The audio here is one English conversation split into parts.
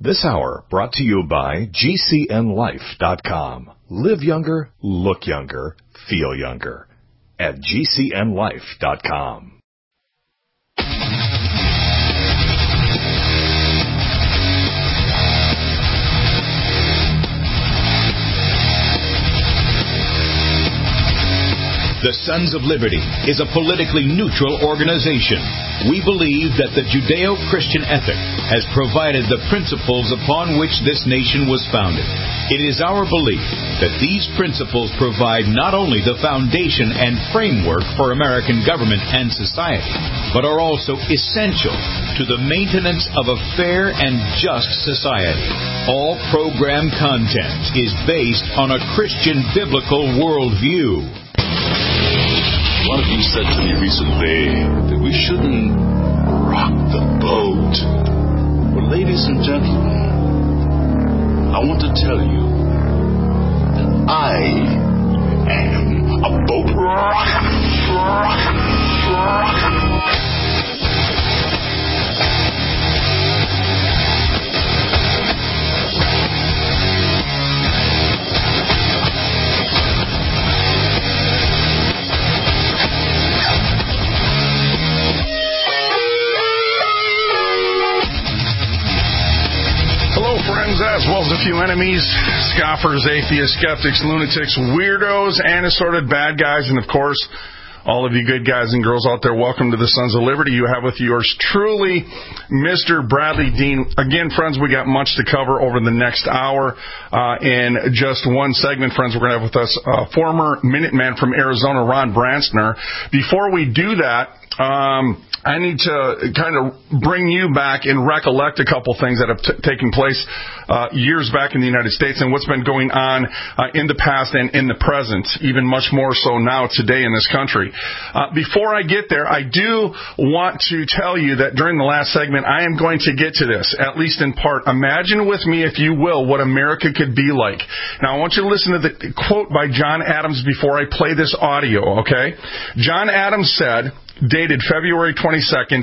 This hour brought to you by GCNLife.com. Live younger, look younger, feel younger. At GCNLife.com. The Sons of Liberty is a politically neutral organization. We believe that the Judeo-Christian ethic has provided the principles upon which this nation was founded. It is our belief that these principles provide not only the foundation and framework for American government and society, but are also essential to the maintenance of a fair and just society. All program content is based on a Christian biblical worldview. One of you said to me recently that we shouldn't rock the boat. Well, ladies and gentlemen, I want to tell you that I am a boat rocker. Friends, as well as a few enemies, scoffers, atheists, skeptics, lunatics, weirdos, and assorted bad guys, and of course, all of you good guys and girls out there, welcome to the Sons of Liberty. You have with yours truly, Mr. Bradley Dean. Again, friends, we got much to cover over the next hour. In just one segment, friends, we're going to have with us former Minuteman from Arizona, Ron Branstner. Before we do that, I need to kind of bring you back and recollect a couple things that have taken place years back in the United States and what's been going on in the past and in the present, even much more so now today in this country. Before I get there, I do want to tell you that during the last segment, I am going to get to this, at least in part. Imagine with me, if you will, what America could be like. Now, I want you to listen to the quote by John Adams before I play this audio, okay? John Adams said, dated February 22nd,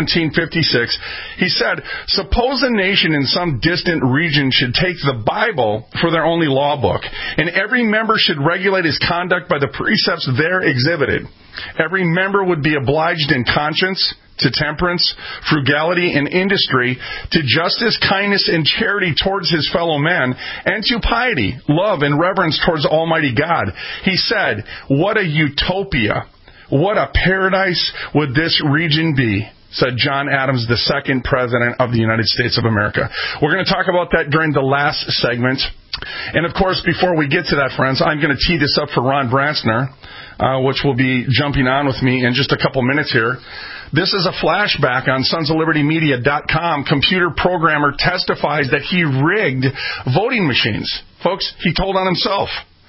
1756, he said, "Suppose a nation in some distant region should take the Bible for their only law book, and every member should regulate his conduct by the precepts there exhibited. Every member would be obliged in conscience to temperance, frugality, and industry, to justice, kindness, and charity towards his fellow men, and to piety, love, and reverence towards Almighty God." He said, what a utopia. What a paradise would this region be, said John Adams, the second president of the United States of America. We're going to talk about that during the last segment. And, of course, before we get to that, friends, I'm going to tee this up for Ron Branstner, which will be jumping on with me in just a couple minutes here. This is a flashback on sonsoflibertymedia.com. Computer programmer testifies that he rigged voting machines. Folks, he told on himself.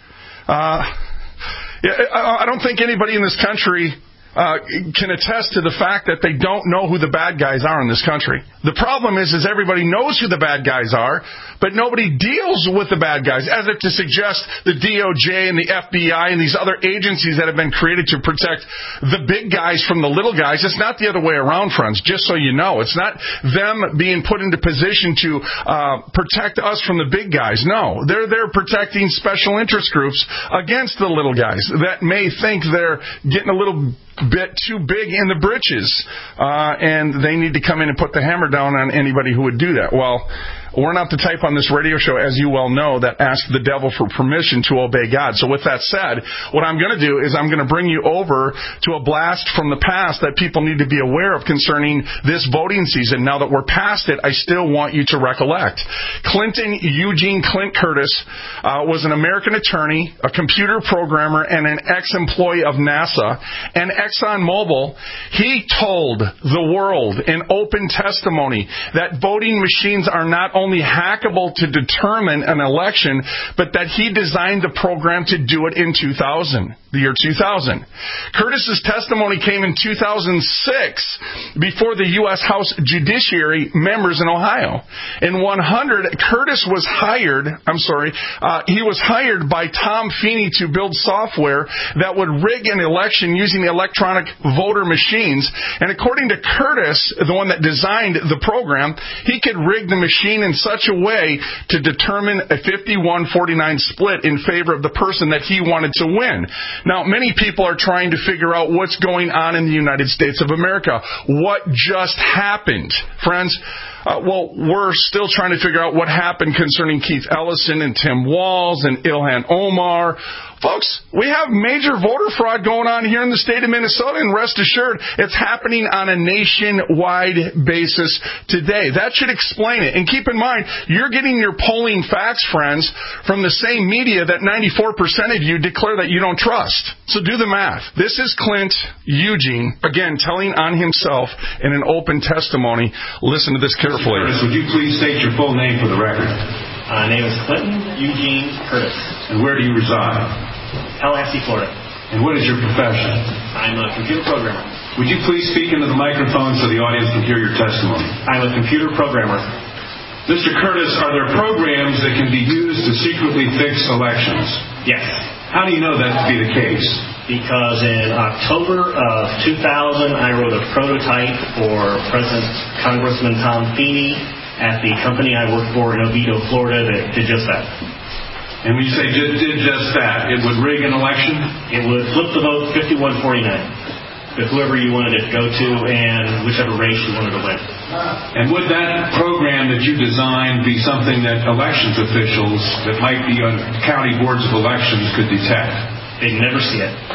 I don't think anybody in this country can attest to the fact that they don't know who the bad guys are in this country. The problem is everybody knows who the bad guys are, but nobody deals with the bad guys, as if to suggest the DOJ and the FBI and these other agencies that have been created to protect the big guys from the little guys. It's not the other way around, friends, just so you know. It's not them being put into position to protect us from the big guys. No, they're protecting special interest groups against the little guys that may think they're getting a little bit too big in the britches, and they need to come in and put the hammer down on anybody who would do that. Well, we're not the type on this radio show, as you well know, that asks the devil for permission to obey God. So with that said, what I'm going to do is I'm going to bring you over to a blast from the past that people need to be aware of concerning this voting season. Now that we're past it, I still want you to recollect. Eugene Clint Curtis was an American attorney, a computer programmer, and an ex-employee of NASA and ExxonMobil. He told the world in open testimony that voting machines are not only hackable to determine an election, but that he designed the program to do it in 2000. the year 2000. Curtis's testimony came in 2006 before the U.S. House Judiciary members in Ohio. In 100, Curtis was hired, he was hired by Tom Feeney to build software that would rig an election using the electronic voter machines. And according to Curtis, the one that designed the program, he could rig the machine in such a way to determine a 51-49 split in favor of the person that he wanted to win. Now, many people are trying to figure out what's going on in the United States of America. What just happened? Friends, we're still trying to figure out what happened concerning Keith Ellison and Tim Walz and Ilhan Omar. Folks, we have major voter fraud going on here in the state of Minnesota, and rest assured, it's happening on a nationwide basis today. That should explain it. And keep in mind, you're getting your polling facts, friends, from the same media that 94% of you declare that you don't trust. So do the math. This is Clint Eugene, again, telling on himself in an open testimony. Listen to this carefully. Curtis, would you please state your full name for the record? My name is Clinton Eugene Curtis. And where do you reside? Tallahassee, Florida. And what is your profession? I'm a computer programmer. Would you please speak into the microphone so the audience can hear your testimony? I'm a computer programmer. Mr. Curtis, are there programs that can be used to secretly fix elections? Yes. How do you know that to be the case? Because in October of 2000, I wrote a prototype for President Congressman Tom Feeney at the company I work for in Oviedo, Florida, that did just that. And when you say did just that, it would rig an election? It would flip the vote 51-49 with whoever you wanted it to go to and whichever race you wanted to win. And would that program that you designed be something that elections officials that might be on county boards of elections could detect? They'd never see it.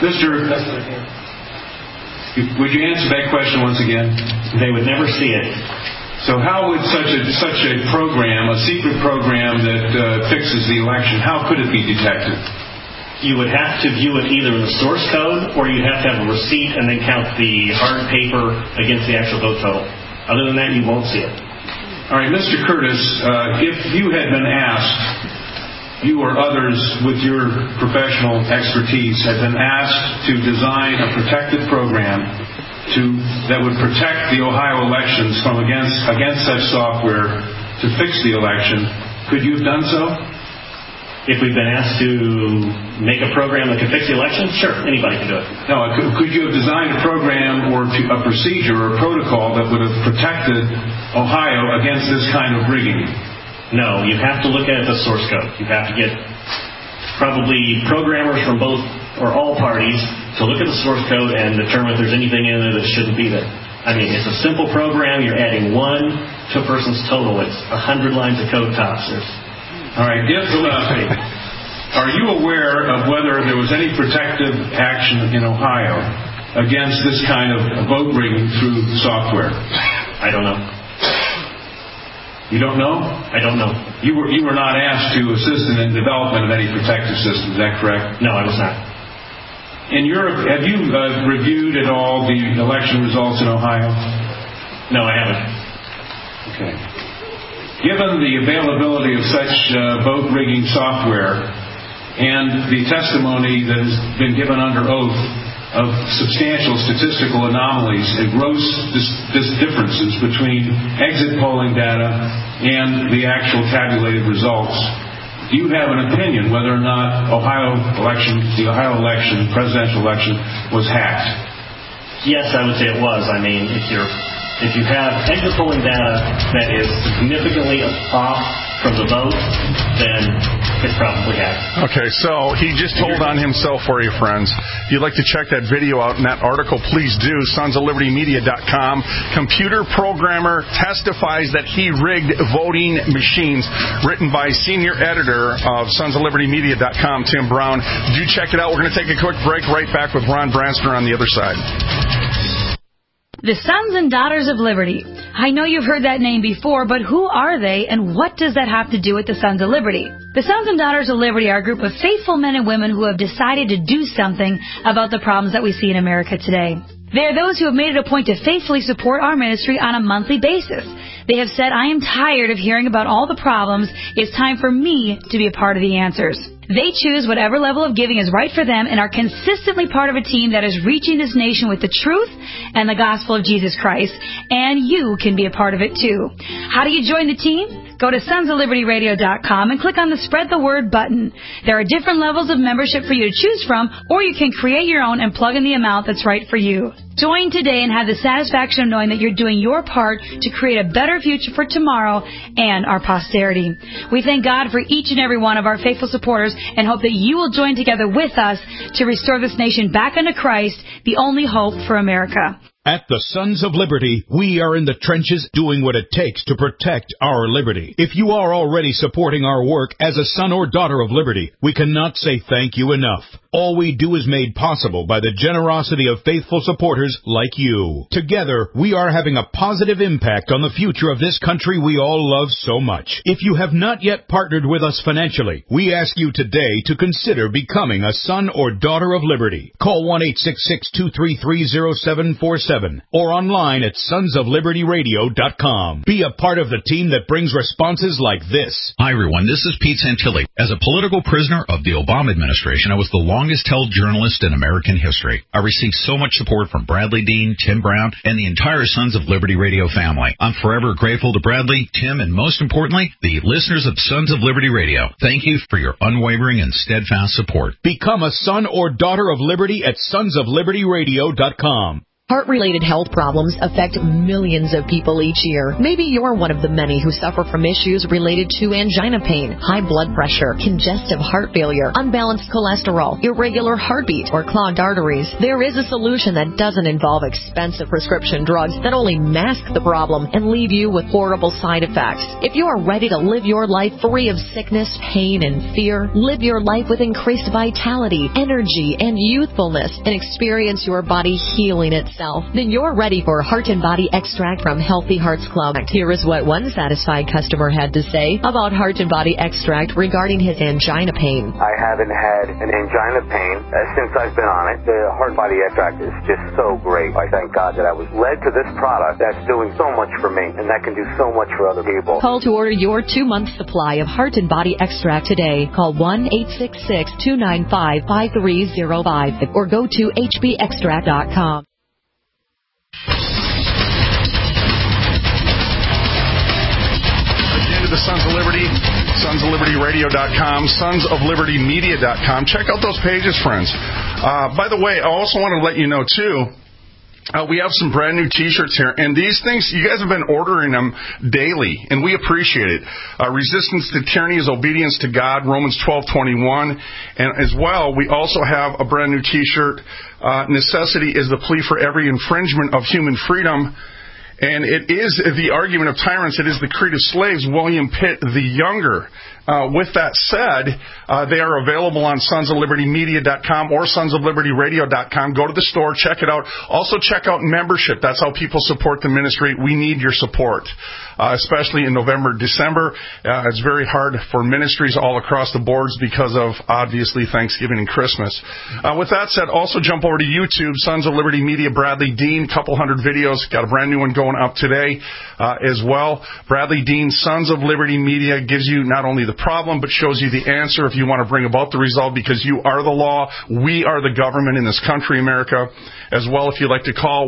Would you answer that question once again? They would never see it. So how would such a program, a secret program that fixes the election, how could it be detected? You would have to view it either in the source code, or you'd have to have a receipt and then count the hard paper against the actual vote total. Other than that, you won't see it. All right, Mr. Curtis, if you had been asked, you or others with your professional expertise had been asked to design a protected program that would protect the Ohio elections from against such software to fix the election, could you have done so? If we've been asked to make a program that can fix the election, sure, anybody can do it. No, could you have designed a program or a procedure or a protocol that would have protected Ohio against this kind of rigging? No, you have to look at the source code. You have to get probably programmers from both or all parties to look at the source code and determine if there's anything in there that shouldn't be there. I mean, it's a simple program. You're adding 1 to a person's total. It's 100 lines of code tops. All right. Are you aware of whether there was any protective action in Ohio against this kind of vote rigging through software? I don't know. You don't know? I don't know. You were not asked to assist in the development of any protective system. Is that correct? No, I was not. In Europe, have you reviewed at all the election results in Ohio? No, I haven't. Okay. Given the availability of such vote rigging software and the testimony that has been given under oath of substantial statistical anomalies and gross differences between exit polling data and the actual tabulated results, do you have an opinion whether or not the Ohio presidential election, was hacked? Yes, I would say it was. I mean, if you have exit polling data that is significantly off from the vote, then it's probably hacked. Okay, so he just told on himself for you, friends. If you'd like to check that video out in that article, please do. sonsoflibertymedia.com. Computer programmer testifies that he rigged voting machines. Written by senior editor of sonsoflibertymedia.com, Tim Brown. Do check it out. We're going to take a quick break. Right back with Ron Branstner on the other side. The Sons and Daughters of Liberty. I know you've heard that name before, but who are they and what does that have to do with the Sons of Liberty? The Sons and Daughters of Liberty are a group of faithful men and women who have decided to do something about the problems that we see in America today. They are those who have made it a point to faithfully support our ministry on a monthly basis. They have said, I am tired of hearing about all the problems. It's time for me to be a part of the answers. They choose whatever level of giving is right for them and are consistently part of a team that is reaching this nation with the truth and the gospel of Jesus Christ. And you can be a part of it too. How do you join the team? Go to sonsoflibertyradio.com and click on the Spread the Word button. There are different levels of membership for you to choose from, or you can create your own and plug in the amount that's right for you. Join today and have the satisfaction of knowing that you're doing your part to create a better future for tomorrow and our posterity. We thank God for each and every one of our faithful supporters and hope that you will join together with us to restore this nation back unto Christ, the only hope for America. At the Sons of Liberty, we are in the trenches doing what it takes to protect our liberty. If you are already supporting our work as a son or daughter of liberty, we cannot say thank you enough. All we do is made possible by the generosity of faithful supporters like you. Together, we are having a positive impact on the future of this country we all love so much. If you have not yet partnered with us financially, we ask you today to consider becoming a son or daughter of liberty. Call 1-866-233-0747 or online at sonsoflibertyradio.com. Be a part of the team that brings responses like this. Hi, everyone. This is Pete Santilli. As a political prisoner of the Obama administration, I was the longest-held journalist in American history. I received so much support from Bradley Dean, Tim Brown, and the entire Sons of Liberty Radio family. I'm forever grateful to Bradley, Tim, and most importantly, the listeners of Sons of Liberty Radio. Thank you for your unwavering and steadfast support. Become a son or daughter of liberty at sonsoflibertyradio.com. Heart-related health problems affect millions of people each year. Maybe you're one of the many who suffer from issues related to angina pain, high blood pressure, congestive heart failure, unbalanced cholesterol, irregular heartbeat, or clogged arteries. There is a solution that doesn't involve expensive prescription drugs that only mask the problem and leave you with horrible side effects. If you are ready to live your life free of sickness, pain, and fear, live your life with increased vitality, energy, and youthfulness, and experience your body healing itself, then you're ready for Heart and Body Extract from Healthy Hearts Club. Here is what one satisfied customer had to say about Heart and Body Extract regarding his angina pain. I haven't had an angina pain since I've been on it. The Heart Body Extract is just so great. I thank God that I was led to this product that's doing so much for me and that can do so much for other people. Call to order your 2-month supply of Heart and Body Extract today. Call 1-866-295-5305 or go to hbextract.com. Again to the Sons of Liberty, sonsoflibertyradio.com, sonsoflibertymedia.com. Check out those pages, friends. By the way, I also want to let you know, too, we have some brand new T-shirts here, and these things, you guys have been ordering them daily, and we appreciate it. Resistance to tyranny is obedience to God, Romans 12:21, and as well, we also have a brand new T-shirt, necessity is the plea for every infringement of human freedom, and it is the argument of tyrants, it is the creed of slaves, William Pitt the Younger. With that said, they are available on sonsoflibertymedia.com or sonsoflibertyradio.com. Go to the store, check it out. Also check out membership. That's how people support the ministry. We need your support, especially in November, December. It's very hard for ministries all across the boards because of, obviously, Thanksgiving and Christmas. With that said, also jump over to YouTube, Sons of Liberty Media, Bradley Dean, couple hundred videos. Got a brand new one going up today as well. Bradley Dean, Sons of Liberty Media, gives you not only the problem, but shows you the answer if you want to bring about the result, because you are the law. We are the government in this country, America. As well, if you'd like to call,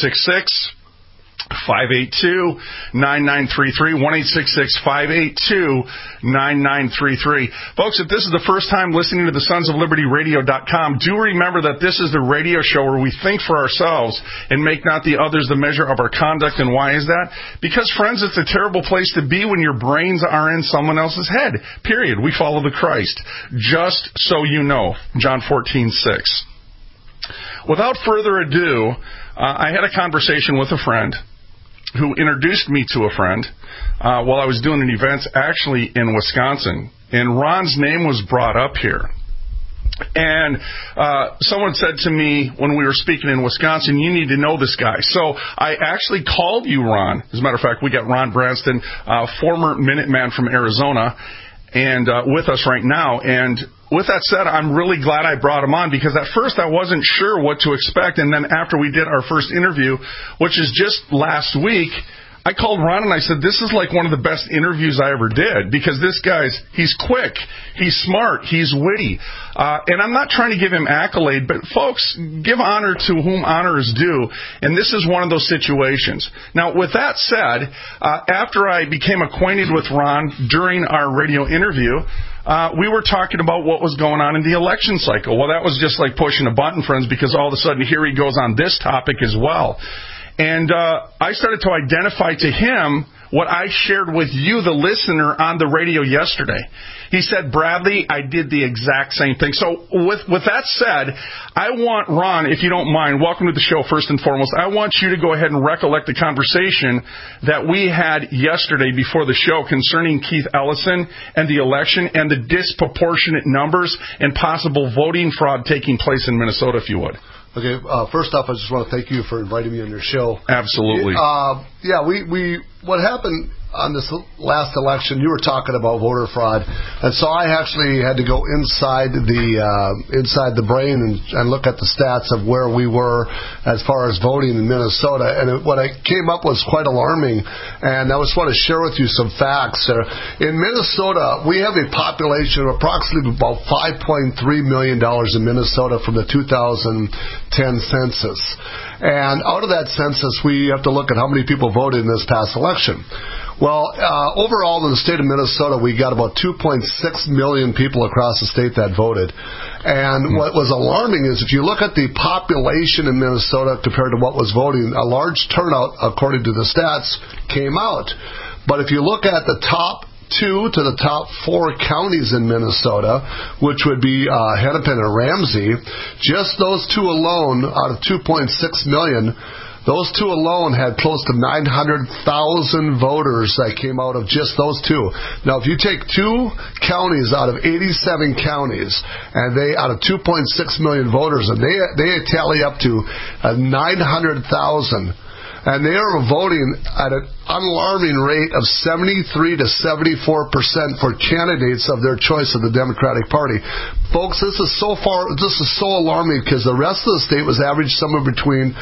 1-866-582-9933, 1-866-582-9933. Folks, if this is the first time listening to the sonsoflibertyradio.com, do remember that this is the radio show where we think for ourselves and make not the others the measure of our conduct. And why is that? Because, friends, it's a terrible place to be when your brains are in someone else's head. Period. We follow the Christ. Just so you know. John 14:6. Without further ado, I had a conversation with a friend who introduced me to a friend while I was doing an event actually in Wisconsin. And Ron's name was brought up here. And someone said to me when we were speaking in Wisconsin, you need to know this guy. So I actually called you, Ron. As a matter of fact, we got Ron Branston, former Minuteman from Arizona, and with us right now. And with that said, I'm really glad I brought him on, because at first I wasn't sure what to expect. And then after we did our first interview, which is just last week, I called Ron and I said, this is like one of the best interviews I ever did, because this he's quick, he's smart, he's witty. And I'm not trying to give him accolade, but folks, give honor to whom honor is due. And this is one of those situations. Now, with that said, after I became acquainted with Ron during our radio interview, we were talking about what was going on in the election cycle. Well, that was just like pushing a button, friends, because all of a sudden here he goes on this topic as well. And I started to identify to him what I shared with you, the listener, on the radio yesterday. He said, Bradley, I did the exact same thing. So with that said, I want Ron, if you don't mind, welcome to the show first and foremost. I want you to go ahead and recollect the conversation that we had yesterday before the show concerning Keith Ellison and the election and the disproportionate numbers and possible voting fraud taking place in Minnesota, if you would. Okay, first off, I just want to thank you for inviting me on your show. Absolutely. We what happened on this last election, you were talking about voter fraud, and so I actually had to go inside the brain and look at the stats of where we were as far as voting in Minnesota, and what I came up was quite alarming, and I just want to share with you some facts. In Minnesota, we have a population of approximately about $5.3 million in Minnesota from the 2010 census. And out of that census, we have to look at how many people voted in this past election. Well, overall in the state of Minnesota, we got about 2.6 million people across the state that voted. And what was alarming is if you look at the population in Minnesota compared to what was voting, a large turnout, according to the stats, came out. But if you look at the top 2 to the top 4 counties in Minnesota, which would be Hennepin and Ramsey, just those two alone out of 2.6 million, those two alone had close to 900,000 voters that came out of just those two. Now, if you take 2 counties out of 87 counties, and they out of 2.6 million voters, and they tally up to 900,000, and they are voting at an alarming rate of 73 to 74% for candidates of their choice of the Democratic Party. Folks, this is so alarming because the rest of the state was averaged somewhere between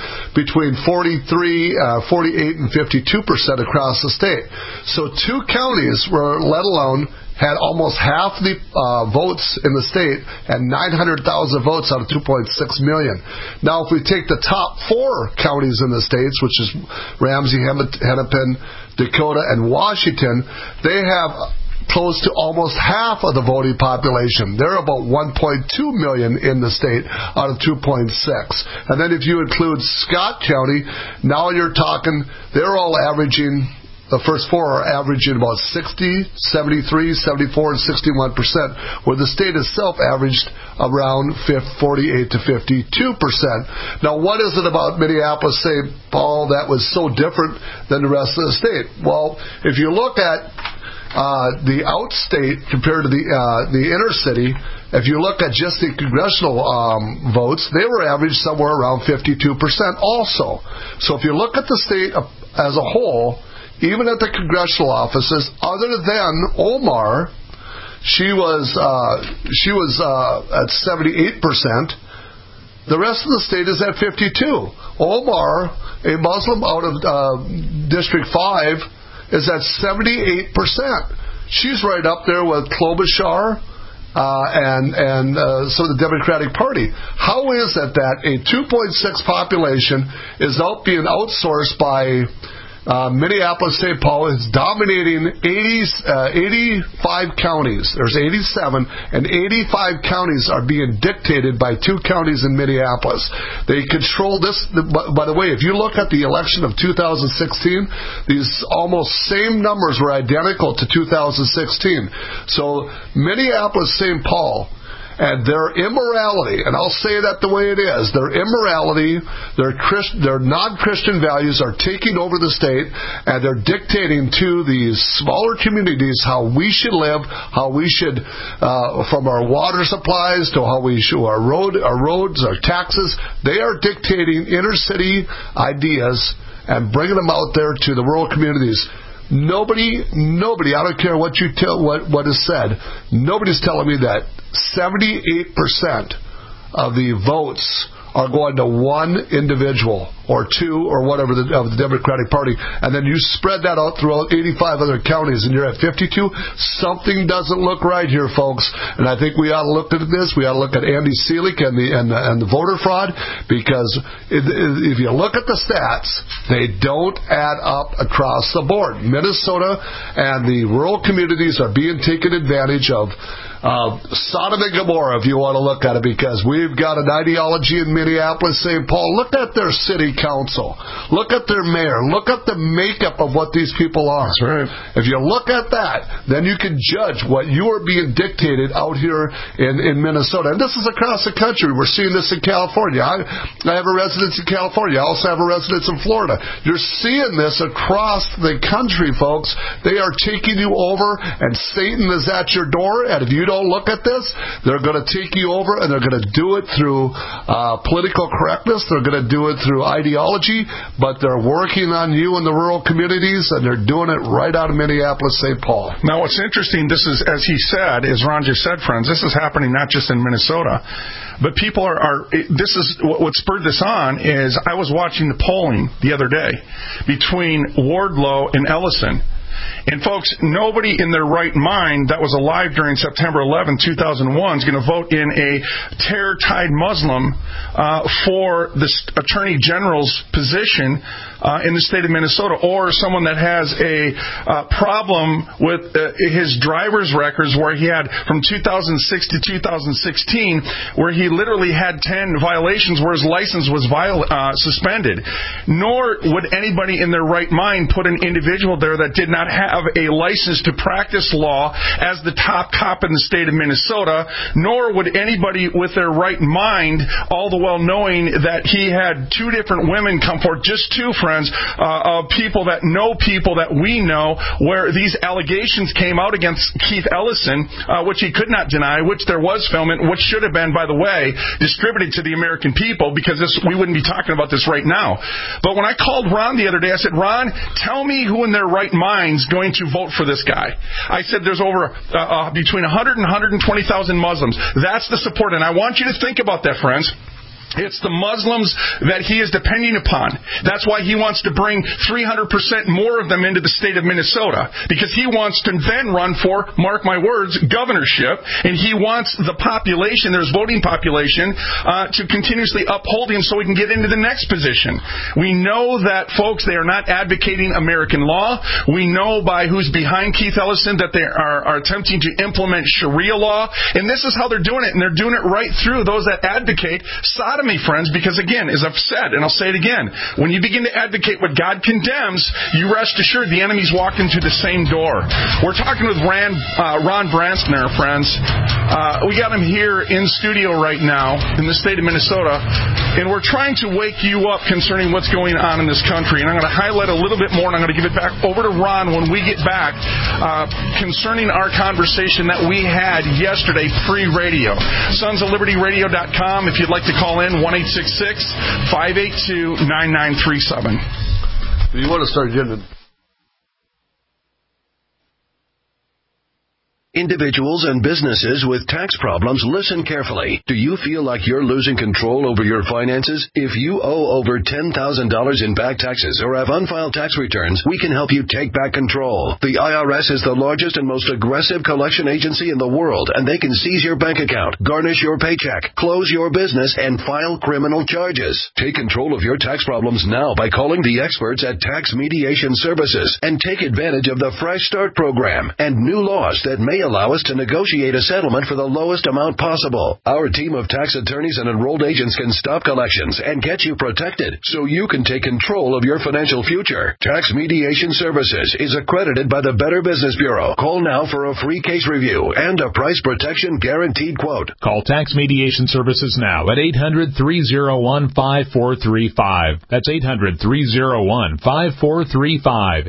48 and 52% across the state. So 2 counties were, let alone, had almost half the votes in the state and 900,000 votes out of 2.6 million. Now, if we take the top 4 counties in the states, which is Ramsey, Hennepin, Dakota, and Washington, they have close to almost half of the voting population. They're about 1.2 million in the state out of 2.6. And then if you include Scott County, now you're talking, they're all averaging, the first 4 are averaging about 60, 73, 74, and 61%, where the state itself averaged around 48 to 52%. Now, what is it about Minneapolis, St. Paul, that was so different than the rest of the state? Well, if you look at the outstate compared to the inner city, if you look at just the congressional votes, they were averaged somewhere around 52% also. So if you look at the state as a whole, even at the congressional offices, other than Omar, she was at 78%. The rest of the state is at 52%. Omar, a Muslim out of District 5, is at 78%. She's right up there with Klobuchar and some of the Democratic Party. How is it that a 2.6 population is being outsourced by Minneapolis, St. Paul is dominating 85 counties. There's 87, and 85 counties are being dictated by 2 counties in Minneapolis. They control this. By the way, if you look at the election of 2016, these almost same numbers were identical to 2016. So Minneapolis, St. Paul, and their immorality, and I'll say that the way it is, their immorality, their non-Christian values are taking over the state, and they're dictating to these smaller communities how we should live, how we should, from our water supplies to how we should, our roads, our taxes. They are dictating inner city ideas and bringing them out there to the rural communities. Nobody, I don't care what you what is said, nobody's telling me that 78% of the votes are going to one individual. or 2 or whatever of the Democratic Party, and then you spread that out throughout 85 other counties, and you're at 52, something doesn't look right here, folks. And I think we ought to look at this. We ought to look at Andy Selig and the voter fraud, because if you look at the stats, they don't add up across the board. Minnesota and the rural communities are being taken advantage of. Sodom and Gomorrah, if you want to look at it, because we've got an ideology in Minneapolis, St. Paul. Look at their city council. Look at their mayor. Look at the makeup of what these people are. That's right. If you look at that, then you can judge what you are being dictated out here in Minnesota. And this is across the country. We're seeing this in California. I have a residence in California. I also have a residence in Florida. You're seeing this across the country, folks. They are taking you over, and Satan is at your door, and if you don't look at this, they're going to take you over, and they're going to do it through political correctness. They're going to do it through ideology, but they're working on you in the rural communities, and they're doing it right out of Minneapolis, St. Paul. Now, what's interesting, this is, as he said, as Ron just said, friends, this is happening not just in Minnesota, but people this is what spurred this on is I was watching the polling the other day between Wardlow and Ellison. And, folks, nobody in their right mind that was alive during September 11, 2001 is going to vote in a terror-tied Muslim for the Attorney General's position in the state of Minnesota, or someone that has a problem with his driver's records where he had from 2006 to 2016 where he literally had 10 violations where his license was suspended. Nor would anybody in their right mind put an individual there that did not have a license to practice law as the top cop in the state of Minnesota, nor would anybody with their right mind, all the while knowing that he had 2 different women come forward, just 2, friends, of people that we know, where these allegations came out against Keith Ellison, which he could not deny, which there was filming, which should have been, by the way, distributed to the American people, because we wouldn't be talking about this right now. But when I called Ron the other day, I said, Ron, tell me who in their right mind's going to vote for this guy. I said there's over between 100 and 120,000 Muslims. That's the support. And I want you to think about that, friends. It's the Muslims that he is depending upon. That's why he wants to bring 300% more of them into the state of Minnesota, because he wants to then run for, mark my words, governorship, and he wants the population, there's voting population, to continuously uphold him so he can get into the next position. We know that, folks, they are not advocating American law. We know by who's behind Keith Ellison that they are attempting to implement Sharia law, and this is how they're doing it, and they're doing it right through those that advocate sodomy, friends, because, again, as I've said, and I'll say it again, when you begin to advocate what God condemns, you rest assured the enemy's walking through the same door. We're talking with Ron Branstner, friends. We got him here in studio right now in the state of Minnesota, and we're trying to wake you up concerning what's going on in this country. And I'm going to highlight a little bit more, and I'm going to give it back over to Ron when we get back concerning our conversation that we had yesterday, free radio. SonsOfLibertyRadio.com if you'd like to call in, 1-866-582-9937. You want to start getting Individuals and businesses with tax problems, listen carefully. Do you feel like you're losing control over your finances? If you owe over $10,000 in back taxes or have unfiled tax returns, we can help you take back control. The IRS is the largest and most aggressive collection agency in the world, and they can seize your bank account, garnish your paycheck, close your business, and file criminal charges. Take control of your tax problems now by calling the experts at Tax Mediation Services and take advantage of the Fresh Start program and new laws that may allow us to negotiate a settlement for the lowest amount possible. Our team of tax attorneys and enrolled agents can stop collections and get you protected so you can take control of your financial future. Tax Mediation Services is accredited by the Better Business Bureau. Call now for a free case review and a price protection guaranteed quote. Call Tax Mediation Services now at 800-301-5435. That's 800-301-5435.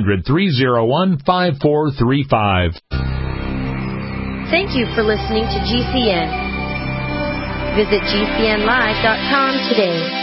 800-301-5435. Thank you for listening to GCN. Visit GCNlive.com today.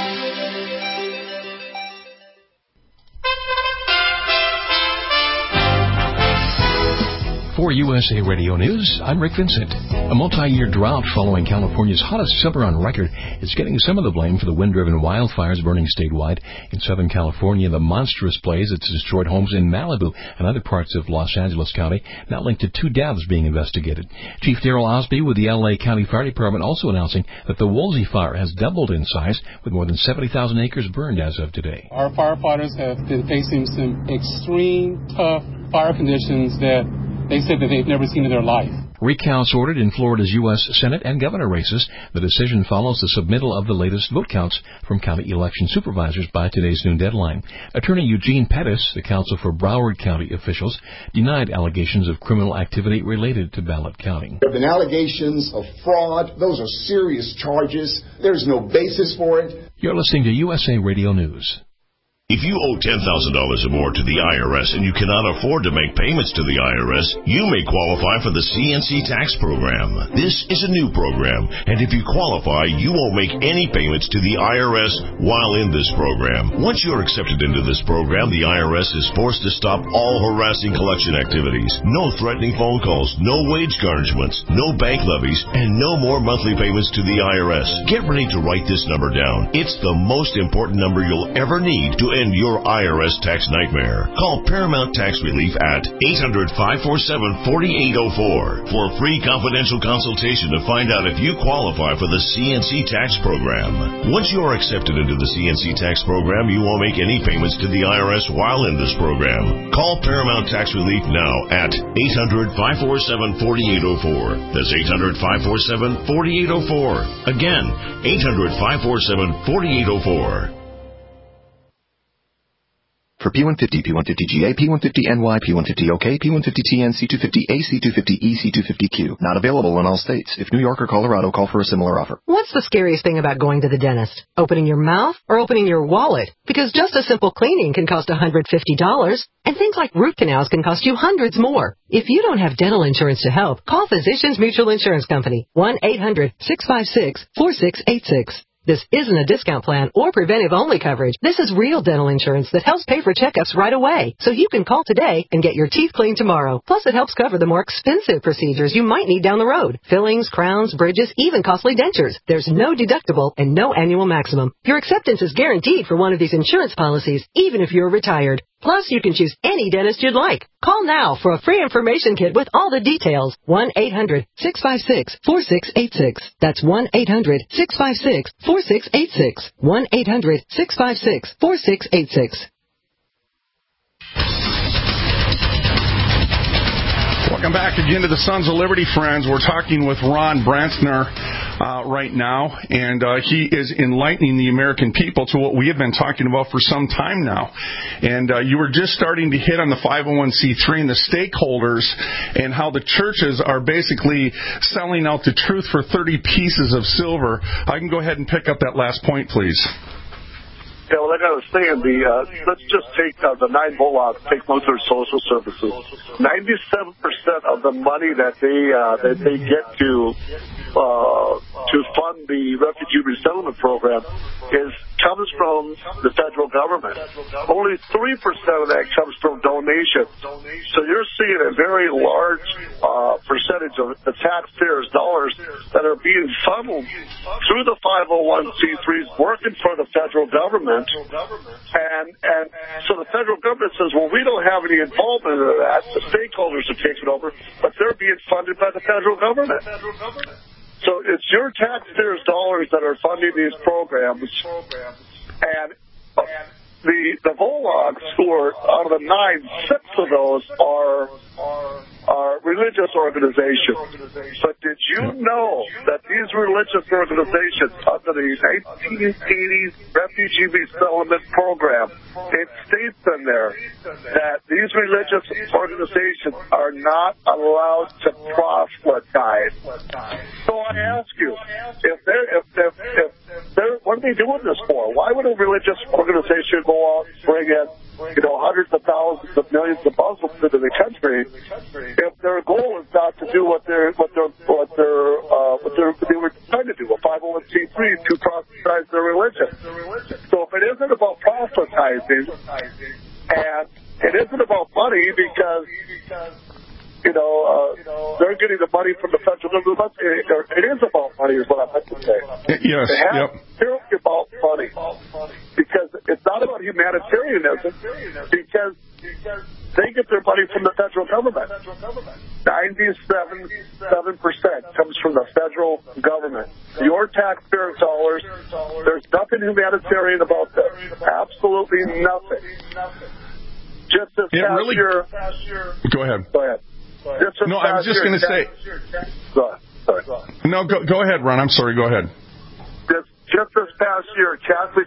For USA Radio News, I'm Rick Vincent. A multi-year drought following California's hottest summer on record is getting some of the blame for the wind-driven wildfires burning statewide. In Southern California, the monstrous blaze that's destroyed homes in Malibu and other parts of Los Angeles County now linked to 2 deaths being investigated. Chief Darrell Osby with the L.A. County Fire Department also announcing that the Woolsey fire has doubled in size with more than 70,000 acres burned as of today. Our firefighters have been facing some extreme, tough fire conditions that they said that they've never seen in their life. Recounts ordered in Florida's U.S. Senate and governor races. The decision follows the submittal of the latest vote counts from county election supervisors by today's noon deadline. Attorney Eugene Pettis, the counsel for Broward County officials, denied allegations of criminal activity related to ballot counting. There have been allegations of fraud. Those are serious charges. There's no basis for it. You're listening to USA Radio News. If you owe $10,000 or more to the IRS and you cannot afford to make payments to the IRS, you may qualify for the CNC tax program. This is a new program, and if you qualify, you won't make any payments to the IRS while in this program. Once you're accepted into this program, the IRS is forced to stop all harassing collection activities. No threatening phone calls, no wage garnishments, no bank levies, and no more monthly payments to the IRS. Get ready to write this number down. It's the most important number you'll ever need to end your IRS tax nightmare. Call Paramount Tax Relief at 800-547-4804 for a free confidential consultation to find out if you qualify for the CNC tax program. Once you are accepted into the CNC tax program, you won't make any payments to the IRS while in this program. Call Paramount Tax Relief now at 800-547-4804. That's 800-547-4804. Again, 800-547-4804. For P150, P150GA, P150NY, P150OK, P150TN, C250A, C250E, C250Q. Not available in all states. If New York or Colorado, call for a similar offer. What's the scariest thing about going to the dentist? Opening your mouth or opening your wallet? Because just a simple cleaning can cost $150, and things like root canals can cost you hundreds more. If you don't have dental insurance to help, call Physicians Mutual Insurance Company, 1-800-656-4686. This isn't a discount plan or preventive-only coverage. This is real dental insurance that helps pay for checkups right away, so you can call today and get your teeth cleaned tomorrow. Plus, it helps cover the more expensive procedures you might need down the road. Fillings, crowns, bridges, even costly dentures. There's no deductible and no annual maximum. Your acceptance is guaranteed for one of these insurance policies, even if you're retired. Plus, you can choose any dentist you'd like. Call now for a free information kit with all the details. 1-800-656-4686. That's 1-800-656-4686. 1-800-656-4686. Welcome back again to the Sons of Liberty, friends. We're talking with Ron Branstner right now, and he is enlightening the American people to what we have been talking about for some time now. And you were just starting to hit on the 501c3 and the stakeholders and how the churches are basically selling out the truth for 30 pieces of silver. I can go ahead and pick up that last point, please. Yeah, well, like I was saying, let's just take the 9 Volats, take Lutheran Social Services. 97% of the money that they get to fund the refugee resettlement program comes from the federal government. Only 3% of that comes from donations. So you're seeing a very large percentage of the taxpayers' dollars that are being funneled through the 501c3s working for the federal government. And so the federal government says, well, we don't have any involvement in that. The stakeholders are taking over, but they're being funded by the federal government. So it's your taxpayers' dollars that are funding these programs. And the Volats, who are out of the 9, 6 of those are religious organizations. But did you know that these religious organizations, under the 1980s Refugee Resettlement Program, it states in there that these religious organizations are not allowed to proselytize. So I ask you, what are they doing this for? Why would a religious organization go out and bring in, hundreds of thousands of millions of Muslims into the country if their goal is not to do what they were trying to do, a 501c3 to proselytize their religion? So if it isn't about proselytizing and it isn't about money, because they're getting the money from the federal government. It is about money, is what I meant to say. Yes. It's purely about money, because it's not about humanitarianism, because they get their money from the federal government. 97% comes from the federal government. Your taxpayer dollars. There's nothing humanitarian about this. Absolutely nothing. Just this past year. Go ahead. No, I was just going to say. Go ahead. No, go ahead, Ron. I'm sorry. Go ahead. Just this past year, Catholic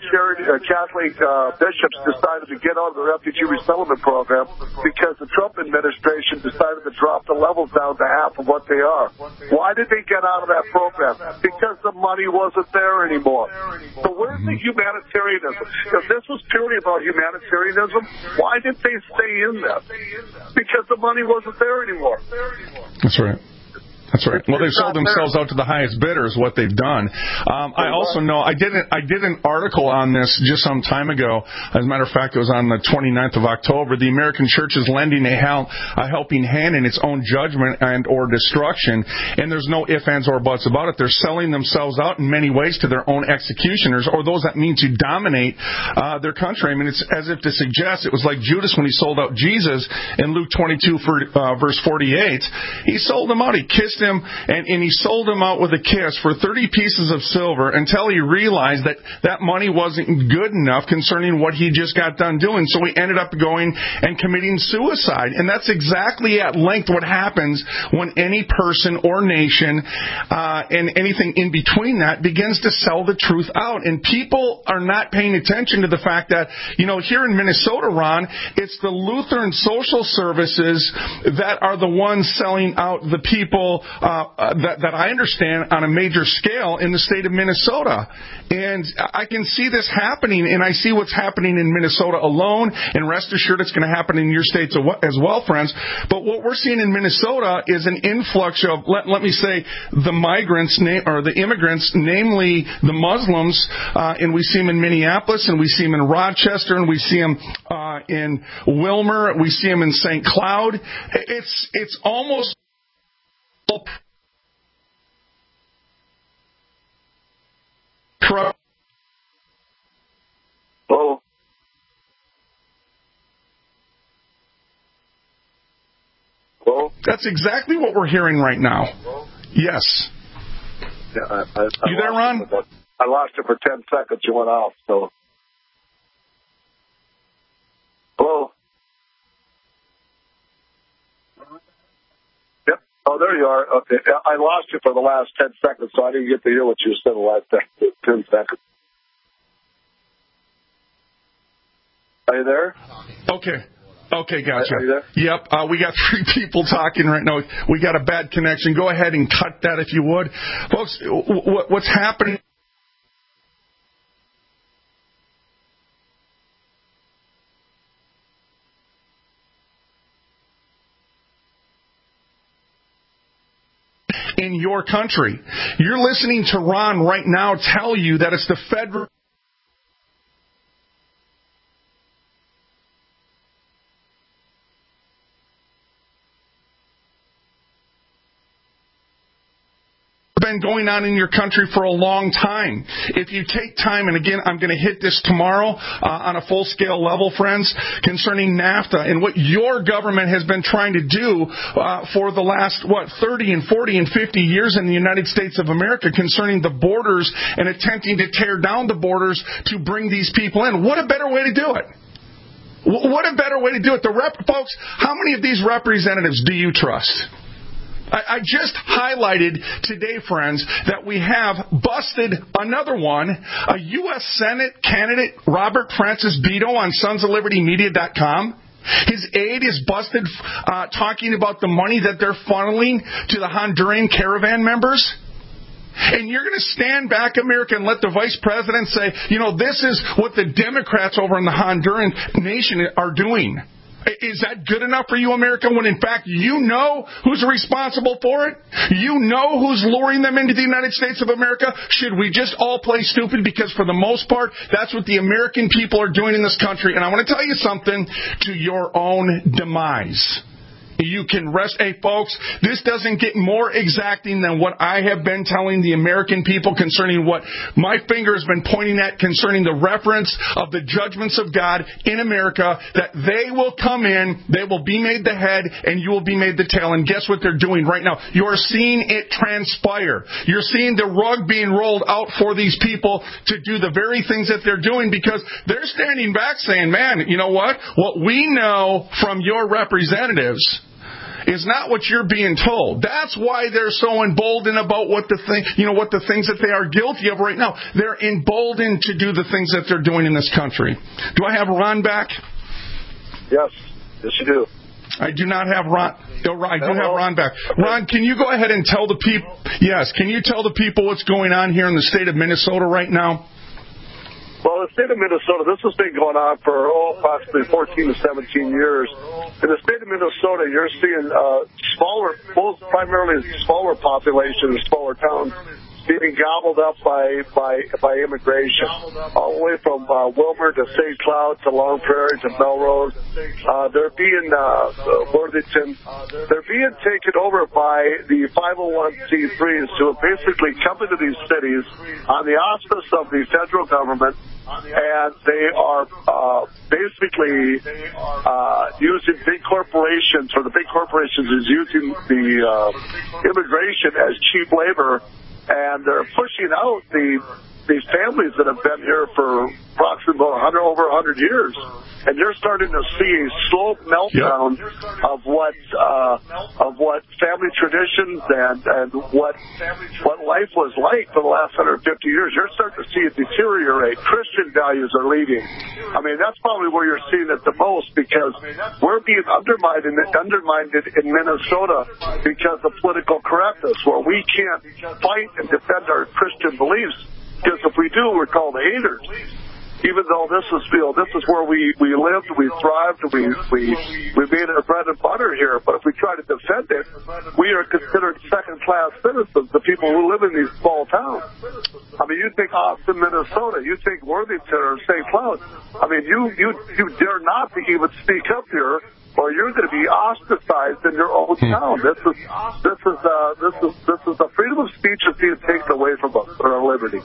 bishops decided to get out of the refugee resettlement program because the Trump administration decided to drop the levels down to half of what they are. Why did they get out of that program? Because the money wasn't there anymore. So where's the humanitarianism? If this was purely about humanitarianism, why did they stay in this? Because the money wasn't there anymore. That's right. That's right. Well, they've sold themselves out to the highest bidder is what they've done. I also know I did an article on this just some time ago. As a matter of fact, it was on the 29th of October. The American church is lending a helping hand in its own judgment and or destruction, and there's no ifs, ands, or buts about it. They're selling themselves out in many ways to their own executioners or those that mean to dominate their country. I mean, it's as if to suggest it was like Judas when he sold out Jesus in Luke 22 verse 48. He sold him out. He kissed him, and he sold him out with a kiss for 30 pieces of silver until he realized that money wasn't good enough concerning what he just got done doing. So he ended up going and committing suicide. And that's exactly at length what happens when any person or nation and anything in between that begins to sell the truth out. And people are not paying attention to the fact that, here in Minnesota, Ron, it's the Lutheran social services that are the ones selling out the people that I understand on a major scale in the state of Minnesota. And I can see this happening, and I see what's happening in Minnesota alone, and rest assured it's going to happen in your states as well, friends. But what we're seeing in Minnesota is an influx of, let me say, the migrants, or the immigrants, namely the Muslims, and we see them in Minneapolis, and we see them in Rochester, and we see them in Wilmer, we see them in St. Cloud. It's almost Oh. Well, that's exactly what we're hearing right now. Yes. Yeah, you there, Ron? I lost it for 10 seconds. You went off. So. Hello. Yep. Oh, there you are. Okay. I lost you for the last 10 seconds, so I didn't get to hear what you said the last 10 seconds. Are you there? Okay, gotcha. Are you there? Yep, we got 3 people talking right now. We got a bad connection. Go ahead and cut that if you would. Folks, what's happening? In your country. You're listening to Ron right now tell you that it's the federal been going on in your country for a long time. If you take time, and again, I'm going to hit this tomorrow on a full-scale level, friends, concerning NAFTA and what your government has been trying to do for the last, 30 and 40 and 50 years in the United States of America concerning the borders and attempting to tear down the borders to bring these people in. What a better way to do it. What a better way to do it. Folks, how many of these representatives do you trust? I just highlighted today, friends, that we have busted another one, a U.S. Senate candidate, Robert Francis Beto, on sonsoflibertymedia.com. His aide is busted talking about the money that they're funneling to the Honduran caravan members. And you're going to stand back, America, and let the vice president say, this is what the Democrats over in the Honduran nation are doing. Is that good enough for you, America, when in fact you know who's responsible for it? You know who's luring them into the United States of America? Should we just all play stupid? Because for the most part, that's what the American people are doing in this country. And I want to tell you something, to your own demise. You can rest. Hey, folks, this doesn't get more exacting than what I have been telling the American people concerning what my finger has been pointing at concerning the reference of the judgments of God in America, that they will come in, they will be made the head, and you will be made the tail. And guess what they're doing right now? You're seeing it transpire. You're seeing the rug being rolled out for these people to do the very things that they're doing, because they're standing back saying, man, you know what? What we know from your representatives is not what you're being told. That's why they're so emboldened about what the things that they are guilty of right now. They're emboldened to do the things that they're doing in this country. Do I have Ron back? Yes, you do. I do not have Ron. I do have Ron back. Ron, can you go ahead and tell the people? Yes, can you tell the people what's going on here in the state of Minnesota right now? Well, the state of Minnesota, this has been going on for approximately 14 to 17 years. In the state of Minnesota, you're seeing primarily smaller populations, smaller towns, being gobbled up by immigration, all the way from Wilmer to St. Cloud to Long Prairie to Melrose. They're being Worthington. They're being taken over by the 501c3s who have basically come into these cities on the auspice of the federal government, and they are basically using big corporations, or the big corporations is using the immigration as cheap labor, and they're pushing out these families that have been here for approximately over 100 years. And you're starting to see a slow meltdown of what family traditions and what life was like for the last 150 years. You're starting to see it deteriorate. Christian values are leaving. I mean, that's probably where you're seeing it the most, because we're being undermined in Minnesota because of political correctness, where we can't fight and defend our Christian beliefs, because if we do, we're called haters. Even though this is where we lived, we thrived, we made our bread and butter here. But if we try to defend it, we are considered second-class citizens, the people who live in these small towns. I mean, you think Austin, Minnesota, you think Worthington or St. Cloud. I mean, you dare not to even speak up here, or you're going to be ostracized in your own town. This is the freedom of speech is being taken away from us, or our liberty.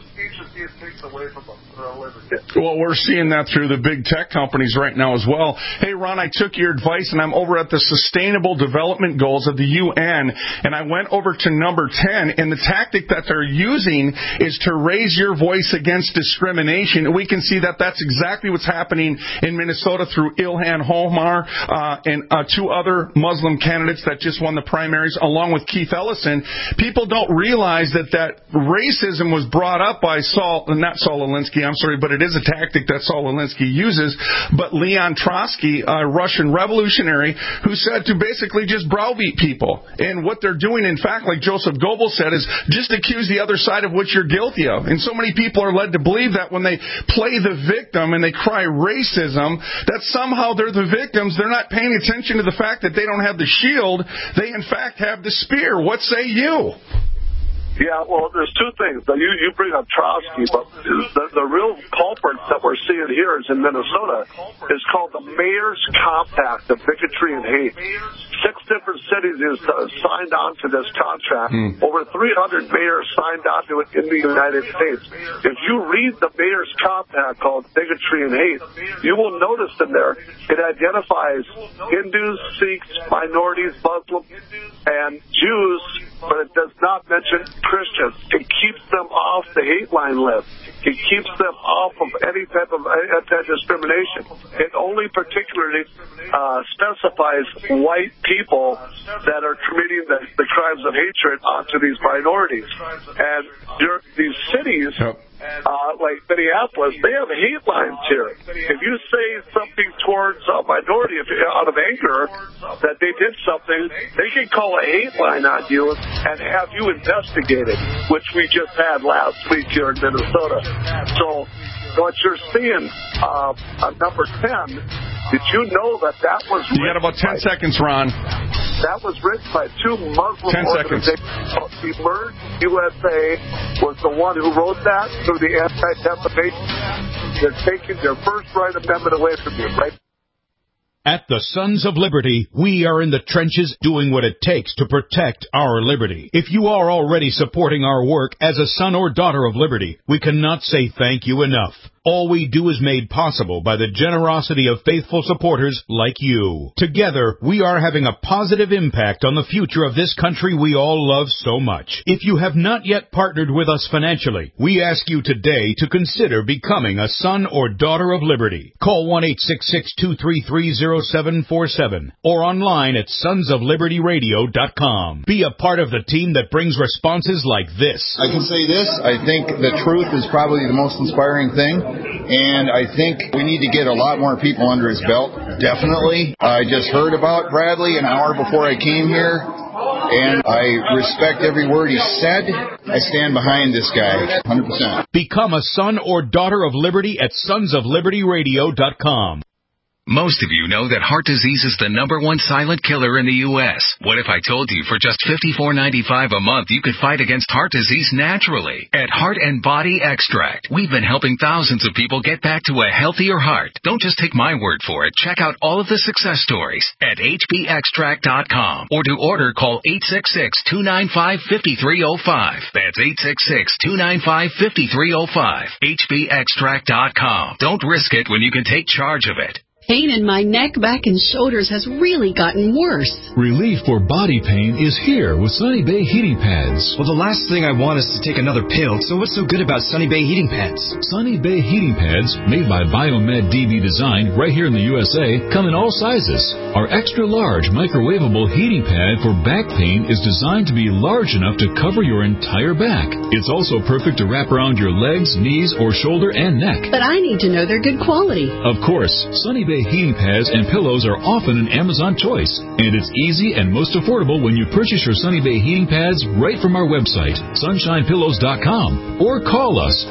Well, we're seeing that through the big tech companies right now as well. Hey, Ron, I took your advice, and I'm over at the Sustainable Development Goals of the UN, and I went over to number 10, and the tactic that they're using is to raise your voice against discrimination. And we can see that that's exactly what's happening in Minnesota through Ilhan Omar and two other Muslim candidates that just won the primaries, along with Keith Ellison. People don't realize that racism was brought up by not Saul Alinsky, I'm sorry, but it is a tactic that Saul Alinsky uses, but Leon Trotsky, a Russian revolutionary, who said to basically just browbeat people. And what they're doing, in fact, like Joseph Goebbels said, is just accuse the other side of what you're guilty of. And so many people are led to believe that when they play the victim and they cry racism, that somehow they're the victims. They're not paying attention to the fact that they don't have the shield. They, in fact, have the spear. What say you? Yeah, well, there's two things. You bring up Trotsky, but the real culprits that we're seeing here is in Minnesota. It's called the Mayor's Compact of Bigotry and Hate. 6 different cities signed on to this contract. Over 300 mayors signed on to it in the United States. If you read the Mayor's Compact called Bigotry and Hate, you will notice in there it identifies Hindus, Sikhs, minorities, Muslims, and Jews, but it does not mention Christians. It keeps them off the hate line list. It keeps them off of any type of anti-discrimination. It only particularly specifies white people that are committing the crimes of hatred onto these minorities. And these cities, like Minneapolis, they have hate lines here. If you say something towards a minority out of anger that they did something, they can call a hate line on you and have you investigated, which we just had last week here in Minnesota. So what you're seeing on number 10, did you know that was written? You got about 10 seconds, Ron. That was written by 2 Muslim organizations. Emerge USA was the one who wrote that through the anti-defamation. They're taking their first right amendment away from you, right? At the Sons of Liberty, we are in the trenches doing what it takes to protect our liberty. If you are already supporting our work as a son or daughter of liberty, we cannot say thank you enough. All we do is made possible by the generosity of faithful supporters like you. Together, we are having a positive impact on the future of this country we all love so much. If you have not yet partnered with us financially, we ask you today to consider becoming a son or daughter of liberty. Call 1-866-233-0747 or online at sonsoflibertyradio.com. Be a part of the team that brings responses like this. I can say this. I think the truth is probably the most inspiring thing. And I think we need to get a lot more people under his belt, definitely. I just heard about Bradley an hour before I came here, and I respect every word he said. I stand behind this guy, 100%. Become a son or daughter of liberty at sonsoflibertyradio.com. Most of you know that heart disease is the #1 silent killer in the U.S. What if I told you for just $54.95 a month you could fight against heart disease naturally? At Heart and Body Extract, we've been helping thousands of people get back to a healthier heart. Don't just take my word for it. Check out all of the success stories at hbextract.com. Or to order, call 866-295-5305. That's 866-295-5305. hbextract.com. Don't risk it when you can take charge of it. Pain in my neck, back, and shoulders has really gotten worse. Relief for body pain is here with Sunny Bay Heating Pads. Well, the last thing I want is to take another pill, so what's so good about Sunny Bay Heating Pads? Sunny Bay Heating Pads, made by Biomed DB Design right here in the USA, come in all sizes. Our extra-large microwavable heating pad for back pain is designed to be large enough to cover your entire back. It's also perfect to wrap around your legs, knees, or shoulder and neck. But I need to know they're good quality. Of course, Sunny Bay heating pads and pillows are often an Amazon choice, and it's easy and most affordable when you purchase your Sunny Bay heating pads right from our website, sunshinepillows.com, or call us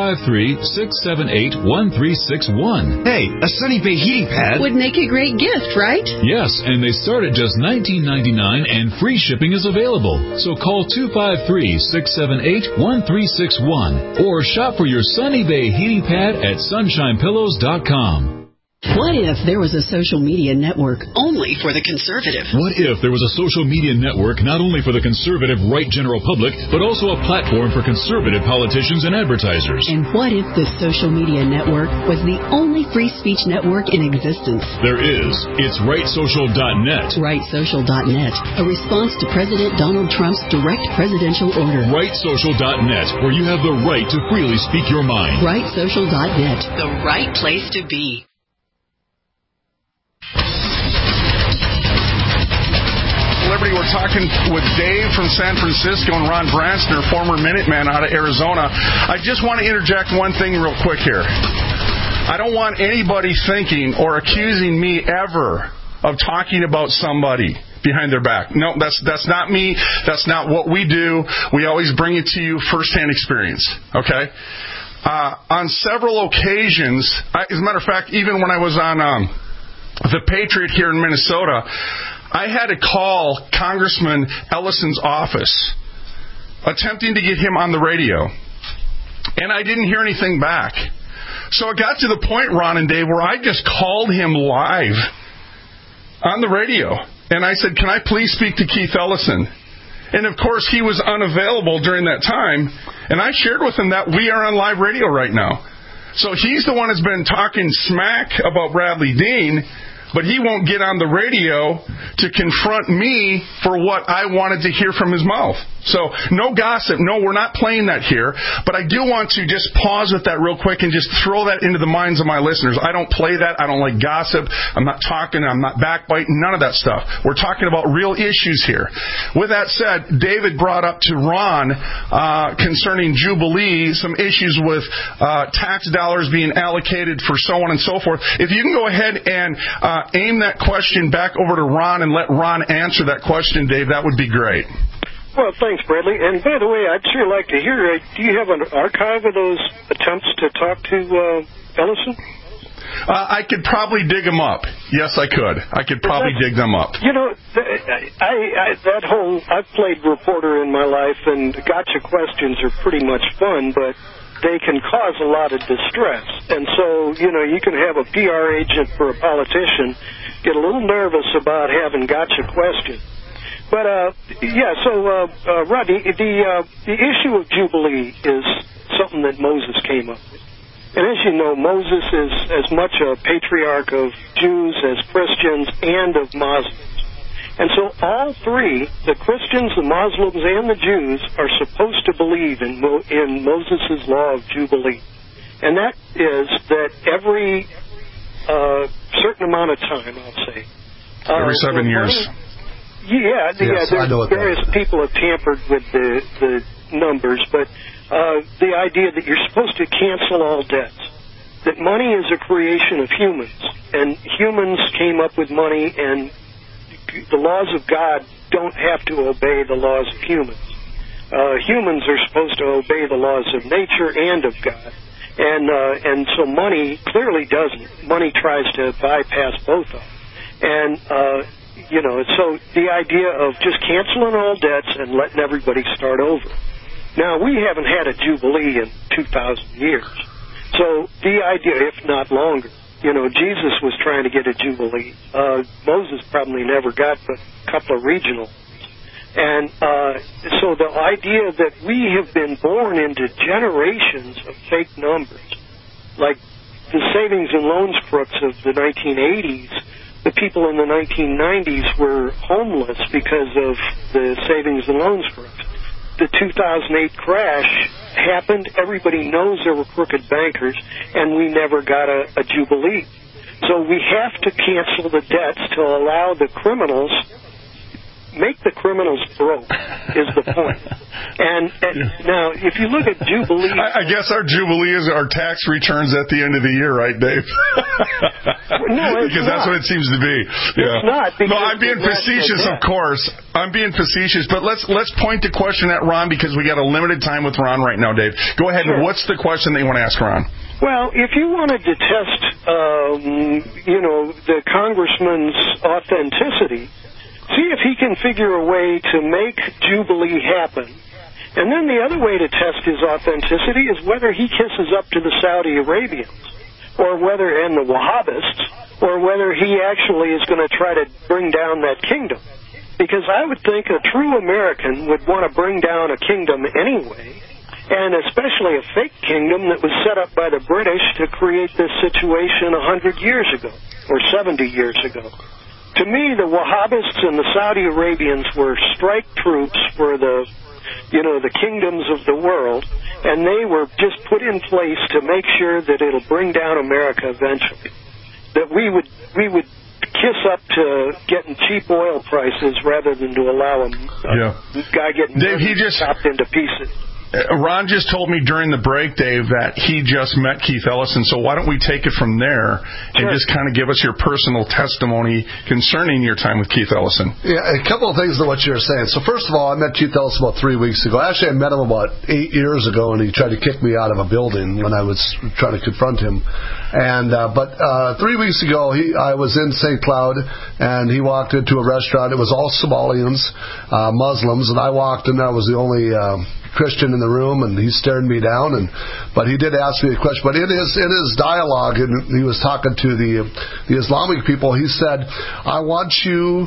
253-678-1361. Hey, a Sunny Bay heating pad would make a great gift, right? Yes, and they start at just $19.99 and free shipping is available. So call 253-678-1361 or shop for your Sunny Bay heating pad at sunshinepillows.com. What if there was a social media network only for the conservative? What if there was a social media network not only for the conservative right general public, but also a platform for conservative politicians and advertisers? And what if the social media network was the only free speech network in existence? There is. It's RightSocial.net. RightSocial.net, a response to President Donald Trump's direct presidential order. RightSocial.net, where you have the right to freely speak your mind. RightSocial.net, the right place to be. Liberty, we're talking with Dave from San Francisco and Ron Branstner, former Minuteman out of Arizona. I just want to interject one thing real quick here. I don't want anybody thinking or accusing me ever of talking about somebody behind their back. No, that's not me. That's not what we do. We always bring it to you firsthand experience, okay? On several occasions, as a matter of fact, even when I was on The Patriot here in Minnesota, I had to call Congressman Ellison's office, attempting to get him on the radio. And I didn't hear anything back. So it got to the point, Ron and Dave, where I just called him live on the radio. And I said, can I please speak to Keith Ellison? And, of course, he was unavailable during that time. And I shared with him that we are on live radio right now. So he's the one that's been talking smack about Bradley Dean, but he won't get on the radio to confront me for what I wanted to hear from his mouth. So, no gossip. No, we're not playing that here. But I do want to just pause with that real quick and just throw that into the minds of my listeners. I don't play that. I don't like gossip. I'm not talking. I'm not backbiting. None of that stuff. We're talking about real issues here. With that said, David brought up to Ron concerning Jubilee some issues with tax dollars being allocated for so on and so forth. If you can go ahead and aim that question back over to Ron and let Ron answer that question, Dave, that would be great. Well, thanks, Bradley. And by the way, I'd sure like to hear, do you have an archive of those attempts to talk to Ellison? I could probably dig them up. Yes, I could. I could probably dig them up. You know, I've played reporter in my life, and gotcha questions are pretty much fun, but they can cause a lot of distress. And so, you can have a PR agent for a politician get a little nervous about having gotcha questions. But, Rodney, the issue of Jubilee is something that Moses came up with. And as you know, Moses is as much a patriarch of Jews as Christians and of Muslims. And so all three, the Christians, the Muslims, and the Jews, are supposed to believe in Moses' law of Jubilee. And that is that every certain amount of time, I'll say. Every 7 years. Various people have tampered with the numbers, but the idea that you're supposed to cancel all debts, that money is a creation of humans, and humans came up with money, and the laws of God don't have to obey the laws of humans. Humans are supposed to obey the laws of nature and of God. And so money clearly doesn't. Money tries to bypass both of them. And, so the idea of just canceling all debts and letting everybody start over. Now, we haven't had a Jubilee in 2,000 years. So the idea, if not longer, Jesus was trying to get a Jubilee. Moses probably never got but a couple of regional. And so the idea that we have been born into generations of fake numbers, like the savings and loans crooks of the 1980s, the people in the 1990s were homeless because of the savings and loans crooks. The 2008 crash happened. Everybody knows there were crooked bankers, and we never got a Jubilee. So we have to cancel the debts to allow the criminals, make the criminals broke, is the point. And now, if you look at Jubilee... I guess our Jubilee is our tax returns at the end of the year, right, Dave? No, because that's what it seems to be. Yeah. It's not. No, I'm being facetious, of course. I'm being facetious, but let's point the question at Ron, because we got a limited time with Ron right now, Dave. Go ahead. Sure. What's the question that you want to ask Ron? Well, if you wanted to test, the congressman's authenticity, see if he can figure a way to make Jubilee happen. And then the other way to test his authenticity is whether he kisses up to the Saudi Arabians, and the Wahhabists, or whether he actually is going to try to bring down that kingdom. Because I would think a true American would want to bring down a kingdom anyway, and especially a fake kingdom that was set up by the British to create this situation 100 years ago, or 70 years ago. To me, the Wahhabists and the Saudi Arabians were strike troops for the kingdoms of the world, and they were just put in place to make sure that it'll bring down America eventually. That we would kiss up to getting cheap oil prices rather than to allow a guy getting chopped into pieces. Ron just told me during the break, Dave, that he just met Keith Ellison, so why don't we take it from there and just kind of give us your personal testimony concerning your time with Keith Ellison. Yeah, a couple of things to what you're saying. So first of all, I met Keith Ellison about 3 weeks ago. Actually, I met him about 8 years ago, and he tried to kick me out of a building when I was trying to confront him. And but 3 weeks ago, I was in St. Cloud, and he walked into a restaurant. It was all Somalians, Muslims, and I walked in. I was the only Christian in the room, and he stared me down. But he did ask me a question. But in his dialogue, and he was talking to the Islamic people, he said, "I want you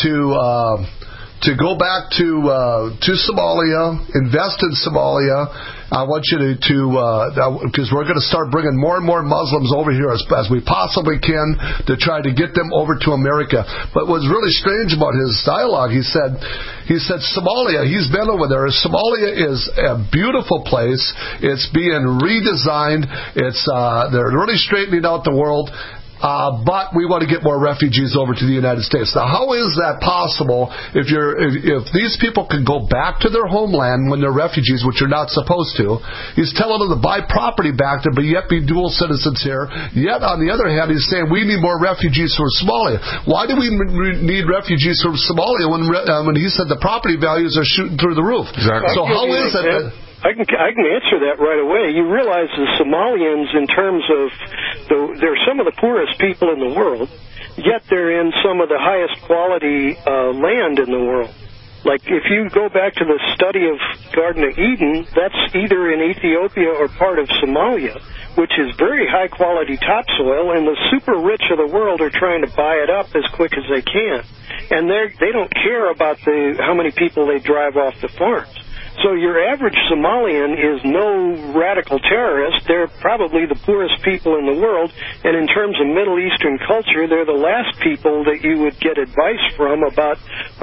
to go back to Somalia, invest in Somalia. I want you to because we're going to start bringing more and more Muslims over here as we possibly can to try to get them over to America." But what's really strange about his dialogue, he said Somalia, he's been over there. Somalia is a beautiful place. It's being redesigned. They're really straightening out the world. But we want to get more refugees over to the United States. Now, how is that possible if these people can go back to their homeland when they're refugees, which you're not supposed to? He's telling them to buy property back there, but yet be dual citizens here. Yet, on the other hand, he's saying we need more refugees from Somalia. Why do we need refugees from Somalia when he said the property values are shooting through the roof? Exactly. So how is it that... I can answer that right away. You realize the Somalians, in terms of they're some of the poorest people in the world, yet they're in some of the highest quality land in the world. Like, if you go back to the study of Garden of Eden, that's either in Ethiopia or part of Somalia, which is very high-quality topsoil, and the super rich of the world are trying to buy it up as quick as they can. And they don't care about how many people they drive off the farms. So your average Somalian is no radical terrorist. They're probably the poorest people in the world, and in terms of Middle Eastern culture, they're the last people that you would get advice from about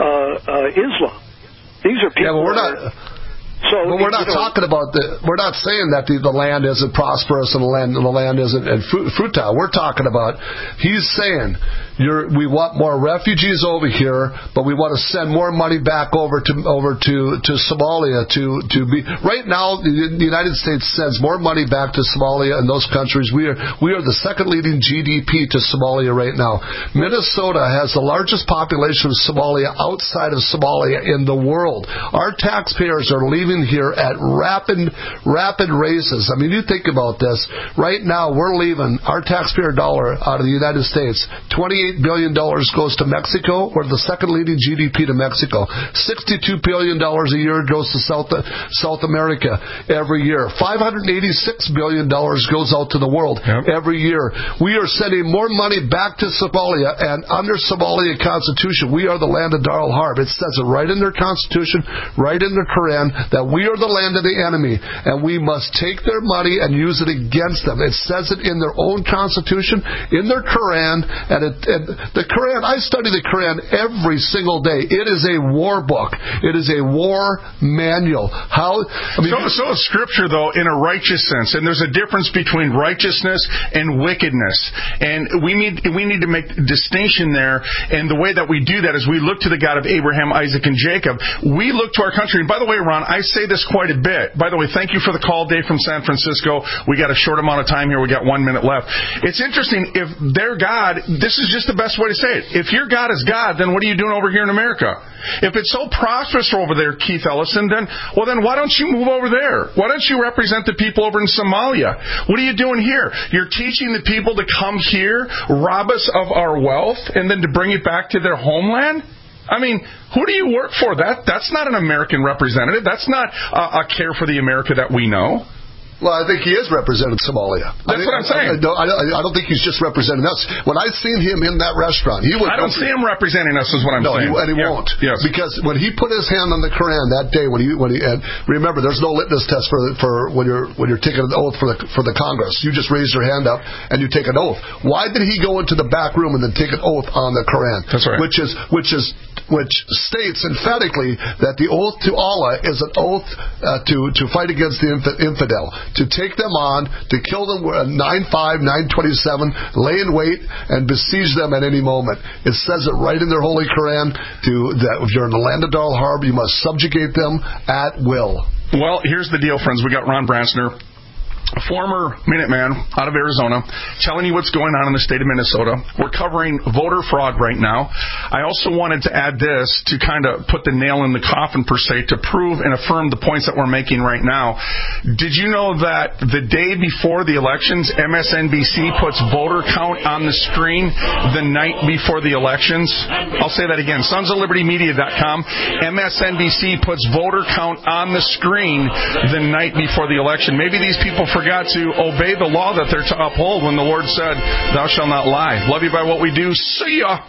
Islam. These are people. Yeah, but we're not. But we're not talking about we're not saying that the land isn't prosperous and the land isn't fertile. We're talking about, he's saying, we want more refugees over here, but we want to send more money back over to Somalia to be. Right now, the United States sends more money back to Somalia and those countries. We are the second leading GDP to Somalia right now. Minnesota has the largest population of Somalia outside of Somalia in the world. Our taxpayers are leaving here at rapid races. I mean, you think about this. Right now, we're leaving our taxpayer dollar out of the United States. $28 billion goes to Mexico. We're the second leading GDP to Mexico. $62 billion a year goes to South America every year. $586 billion goes out to the world every year. We are sending more money back to Somalia, and under Somalia Constitution, we are the land of Darul Harb. It says it right in their Constitution, right in their Quran, that we are the land of the enemy, and we must take their money and use it against them. It says it in their own Constitution, in their Quran, and the Quran, I study the Quran every single day. It is a war book. It is a war manual. So is Scripture, though, in a righteous sense, and there's a difference between righteousness and wickedness, and we need to make a distinction there, and the way that we do that is we look to the God of Abraham, Isaac, and Jacob. We look to our country, and by the way, Ron, I say this quite a bit. By the way, thank you for the call, Dave from San Francisco. We got a short amount of time here. We got 1 minute left. It's interesting. If their God, this is just the best way to say it. If your God is God, then what are you doing over here in America? If it's so prosperous over there, Keith Ellison, then why don't you move over there? Why don't you represent the people over in Somalia? What are you doing here? You're teaching the people to come here, rob us of our wealth, and then to bring it back to their homeland? I mean, who do you work for? That's not an American representative. That's not a care for the America that we know. Well, I think he is representing Somalia. That's what I'm saying. I don't think he's just representing us. When I seen him in that restaurant, he would. I don't see him representing us, is what I'm saying. No, and he won't. Yes. Because when he put his hand on the Quran that day, when he and remember, there's no litmus test for when you're taking an oath for the Congress. You just raise your hand up and you take an oath. Why did he go into the back room and then take an oath on the Quran? That's right. Which states emphatically that the oath to Allah is an oath to fight against the infidel. To take them on, to kill them 9/5, 9/27, lay in wait, and besiege them at any moment. It says it right in their Holy Quran that if you're in the land of Darul Harb, you must subjugate them at will. Well, here's the deal, friends. We got Ron Bransner, a former Minuteman out of Arizona, telling you what's going on in the state of Minnesota. We're covering voter fraud right now. I also wanted to add this to kind of put the nail in the coffin, per se, to prove and affirm the points that we're making right now. Did you know that the day before the elections, MSNBC puts voter count on the screen the night before the elections? I'll say that again. SonsOfLibertyMedia.com. MSNBC puts voter count on the screen the night before the election. Maybe these people forgot to obey the law that they're to uphold when the Lord said, "Thou shalt not lie." Love you by what we do. See ya.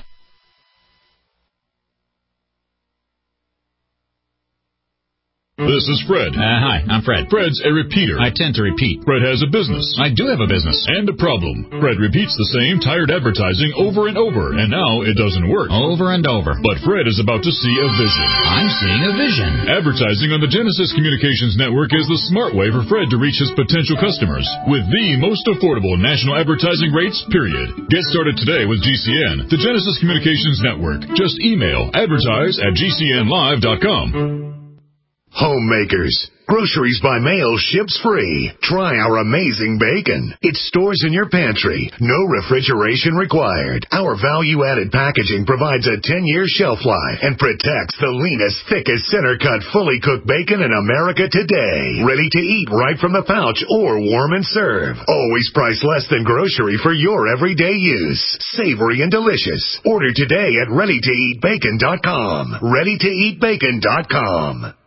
This is Fred. Hi, I'm Fred. Fred's a repeater. I tend to repeat. Fred has a business. I do have a business. And a problem. Fred repeats the same tired advertising over and over, and now it doesn't work. Over and over. But Fred is about to see a vision. I'm seeing a vision. Advertising on the Genesis Communications Network is the smart way for Fred to reach his potential customers with the most affordable national advertising rates, period. Get started today with GCN, the Genesis Communications Network. Just email advertise@gcnlive.com. Homemakers. Groceries by mail ships free. Try our amazing bacon. It stores in your pantry. No refrigeration required. Our value-added packaging provides a 10-year shelf life and protects the leanest, thickest, center-cut, fully cooked bacon in America today. Ready to eat right from the pouch or warm and serve. Always priced less than grocery for your everyday use. Savory and delicious. Order today at ReadyToEatBacon.com. ReadyToEatBacon.com.